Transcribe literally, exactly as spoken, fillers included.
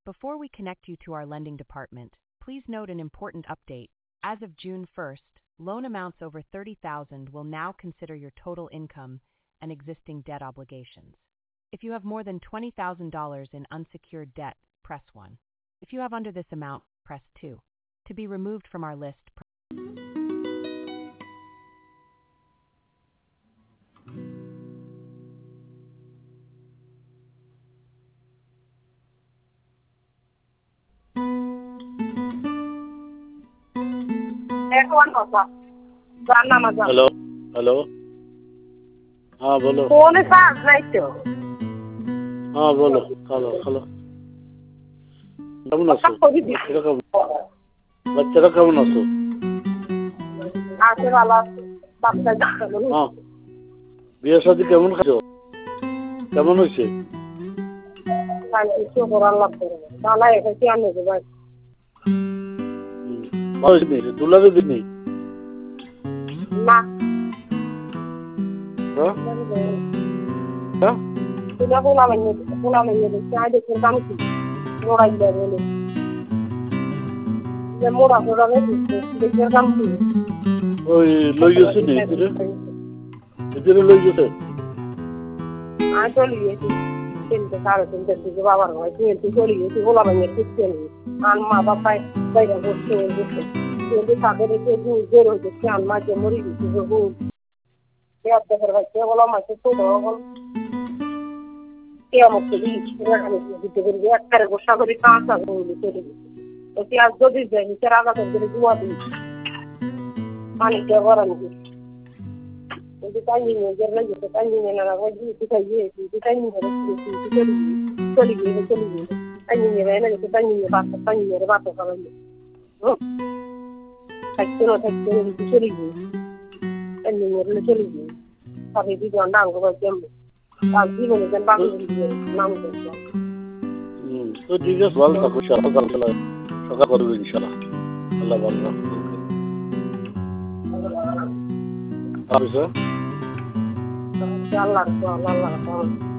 Before we connect you to our lending department, please note an important update. As of June first, loan amounts over thirty thousand dollars will now consider your total income and existing debt obligations. If you have more than twenty thousand dollars in unsecured debt, press one. If you have under this amount, press two. To be removed from our list, press hello hello हाँ बोलो phone charge নাই তো हाँ बोलो hello hello কেমন আছো বাচ্চারা কেমন বাচ্চারা কেমন আছো আছে ভালো আছে বাচ্চা কেমন হ্যাঁ বিয়ে শাদী কেমন খাচ্ছো কেমন হয়েছে শান্তি শুকর আল্লাহ করে তাহলে এটা কি আমি দেব ভালো নেই দুলারে দিন নেই না হ্যাঁ হ্যাঁ তুলা বলা মানে বলা মানে চাই দেখে কাম কি মোড়াই দেবে যে মোড়া মোড়া দেখে দেখে কাম কি ওই লই গেছে নি এদিকে এদিকে লই গেছে আই চলি গেছি তিনটে সাড়ে তিনটে দিকে বাবার ঘরে তুই চলি গেছি বলা মানে কিছু নেই আর মা বাবাই বাইরে বসে বসে তুই তাদের যে গুজের হচ্ছে আর মা যে মরি গেছে যে গু ya te pervece বলা মাসে তো বল কে আমাকে দিই রাখানি দিতে বলি একটা গোসা করে কাঁচা বলি চলে তো কি আজ যদি যাই নিচে রাখা তো করে দুয়া দিই পানি কে গরম দিই যদি তাই নিয়ে যে লাগে তো তাই নিয়ে না রাখো দিই তো তাই দিয়ে দিই তাই নিয়ে রে দিই চলে চলে গিয়ে চলে গিয়ে তাই নিয়ে রে না তো তাই নিয়ে বাস তাই নিয়ে রে বাস খাবে ও থাকতে না থাকতে চলে গিয়ে তাই নিয়ে রে চলে গিয়ে tapi di dalam nang gua jam pagi mana jam bangun dia nang jam হুম তো ঠিক আছে ভালো থাকো সকাল সকাল সকাল করবে ইনশাআল্লাহ আল্লাহ ভালো রাখুন আর স্যার Allah Allah Allah